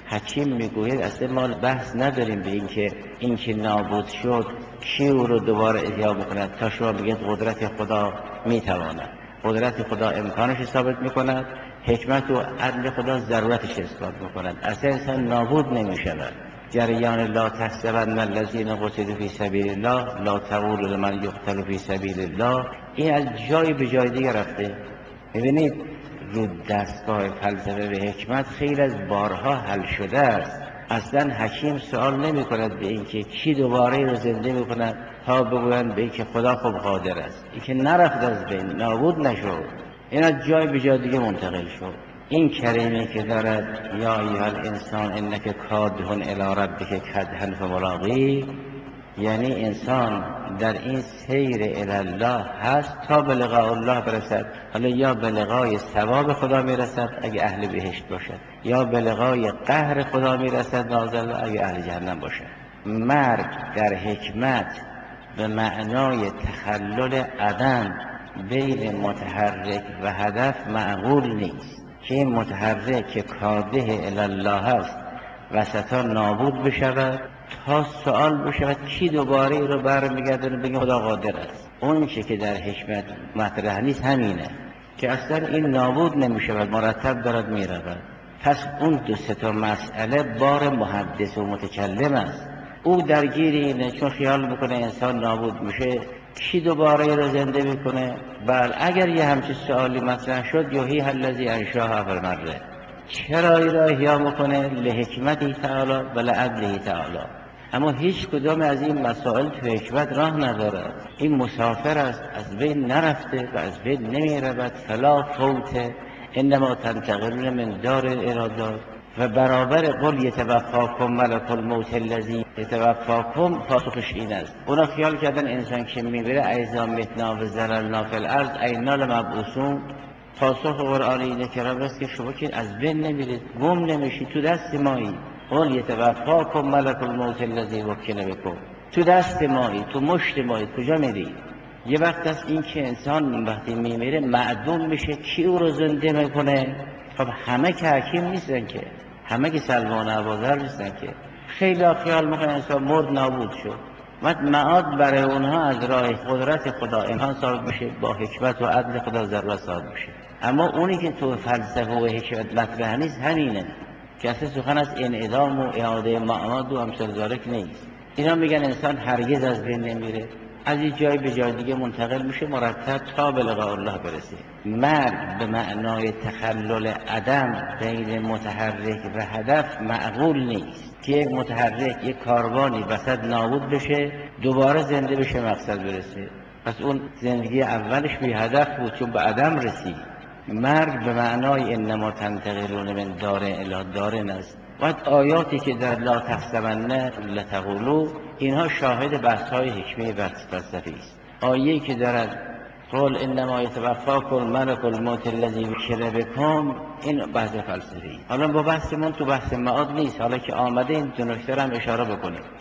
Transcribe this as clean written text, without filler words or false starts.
حکیم میگوید اصلا ما بحث نداریم به اینکه نابود شد کی او رو دوباره احیا بکند تا شما بگید قدرت خدا میتواند. قدرت خدا امکانش ثابت میکند، حکمت و عدل خدا ضرورتش اثبات میکند. اصلا انسان نابود نمیشود. جریان لا تحسبن الذین قتلوا فی سبیل الله لا تقولوا لمن یقتل فی سبیل الله، این از جای به جای دیگه رفته. ببینید رو دستگاه فلسفه و حکمت خیلی از بارها حل شده است. اصلا حکیم سوال نمی کند به اینکه کی دوباره رو زنده می کند تا بگویند به اینکه خدا خوب قادر است. این که نرفت از بین، نابود نشد، این از جای به جای دیگه منتقل شد. این کریمی که دارد یا ایها الانسان انک کادح الی ربک کدحا فملاقیه، یعنی انسان در این سیر الی الله هست تا به لقاء الله برسد. حالا یا به لقای ثواب خدا میرسد اگه اهل بهشت باشد، یا به لقای قهر خدا میرسد نازل اگه اهل جهنم باشد. مرگ در حکمت به معنای تخلل عدم بین متحرک و هدف معقول نیست که این متحرک که کاده الی الله است وسطا نابود بشود تا سوال بشود کی دوباره ای رو برمیگردونه بگه خدا قادر است. اون چه که در حکمت مطرح نیست همینه که اصلا این نابود نمیشود، مرتب دارد میرود. پس اون دو سه تا مسئله بار محدث و متکلم است. او درگیر اینه چون خیال میکنه انسان نابود میشه کی دوباره ای رو زنده میکنه. بل اگر یه همچین سوالی مطرح شد یحیی الذی انشاها اول مره، چرا ای را احیا میکنه؟ لحکمتی تعالی و لعدله تعالی. اما هیچ کدام از این مسائل تو حکمت راه ندارد. این مسافر است، از بین نرفته و از بین نمی رود. فلا فوت انما تنتقلون من دار الارادات. و برابر قل یتوفاکم ملک الموت الذی یتوفاکم پاسخش این است. اونا خیال کردن انسان که میبره ایذا متنا و ضللنا فی الارض اینا لمبعوثون. پاسخ قرآن اینه که رب است که شما که از بین نمیرید، گم نمیشید، تو دست مایی. قل یتوفاکم ملک الموت الذی وکل بکم، تو دست مایی، تو مشت مایی، کجا میرید؟ یه وقت است این که انسان وقتی میمیره معدوم میشه، کی او رو زنده میکنه؟ خب همه که حکیم نیستن که، همه که سلمان ابوذر نیستن که. خیلی خیال میکنن انسان مرد نابود شد، معاد برای اونها از راه قدرت خدا امکان ثابت میشه، با حکمت و عدل خدا ضرورت ثابت میشه. اما اونی که تو فلسفه و حکمت مطرح نیست همینه که اصلا سخن از انعدام و اعاده معاد و امثال ذالک نیست. اینا میگن انسان هرگز از بین نمیره، از این جای به جای دیگه منتقل میشه مرتب تا به لقاء الله برسه. مرگ به معنای تخلل عدم بین متحرک و هدف معقول نیست که یک متحرک یک کاروانی وسط نابود بشه دوباره زنده بشه مقصد برسه. پس اون زندگی اولش بی هدف بود چون به عدم رسید. مرگ به معنای انما تنتقلون من دار الی دار است. و آیاتی که در لا تحسبن لتقولوا اینها شاهد بحث‌های حکمی فلسفی است. آیه‌ای که دارد قل انما یتوفاکم ملک الموت الذی وکل بکم، این بحث فلسفی. حالا با بحثمون تو بحث معاد نیست، حالا که آمده این دو نکته هم اشاره بکنیم.